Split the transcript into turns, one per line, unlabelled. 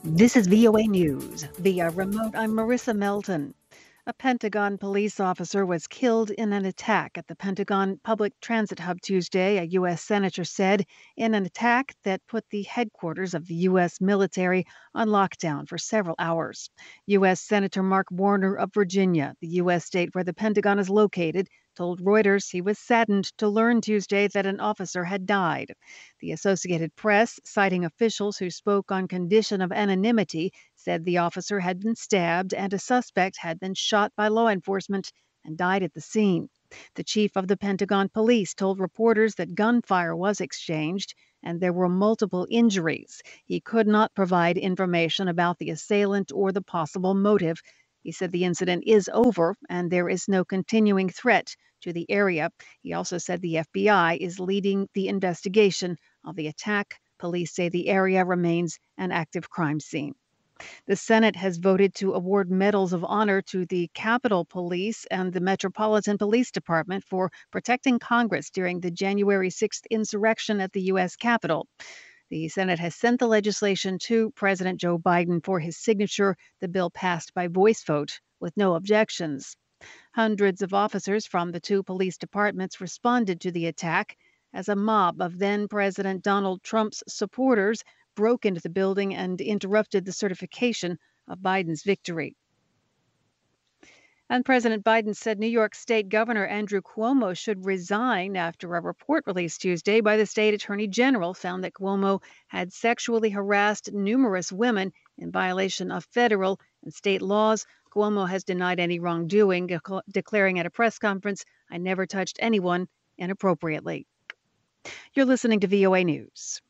This is VOA News. Via remote, I'm Marissa Melton. A Pentagon police officer was killed in an attack at the Pentagon Public Transit Hub Tuesday, a U.S. senator said, in an attack that put the headquarters of the U.S. military on lockdown for several hours. U.S. Senator Mark Warner of Virginia, the U.S. state where the Pentagon is located, told Reuters he was saddened to learn Tuesday that an officer had died. The Associated Press, citing officials who spoke on condition of anonymity, said the officer had been stabbed and a suspect had been shot by law enforcement and died at the scene. The chief of the Pentagon Police told reporters that gunfire was exchanged and there were multiple injuries. He could not provide information about the assailant or the possible motive. He said the incident is over and there is no continuing threat to the area. He also said the FBI is leading the investigation of the attack. Police say the area remains an active crime scene. The Senate has voted to award medals of honor to the Capitol Police and the Metropolitan Police Department for protecting Congress during the January 6th insurrection at the U.S. Capitol. The Senate has sent the legislation to President Joe Biden for his signature. The bill passed by voice vote with no objections. Hundreds of officers from the two police departments responded to the attack as a mob of then President Donald Trump's supporters broke into the building and interrupted the certification of Biden's victory. And President Biden said New York State Governor Andrew Cuomo should resign after a report released Tuesday by the state attorney general found that Cuomo had sexually harassed numerous women in violation of federal and state laws. Cuomo has denied any wrongdoing, declaring at a press conference, "I never touched anyone inappropriately." You're listening to VOA News.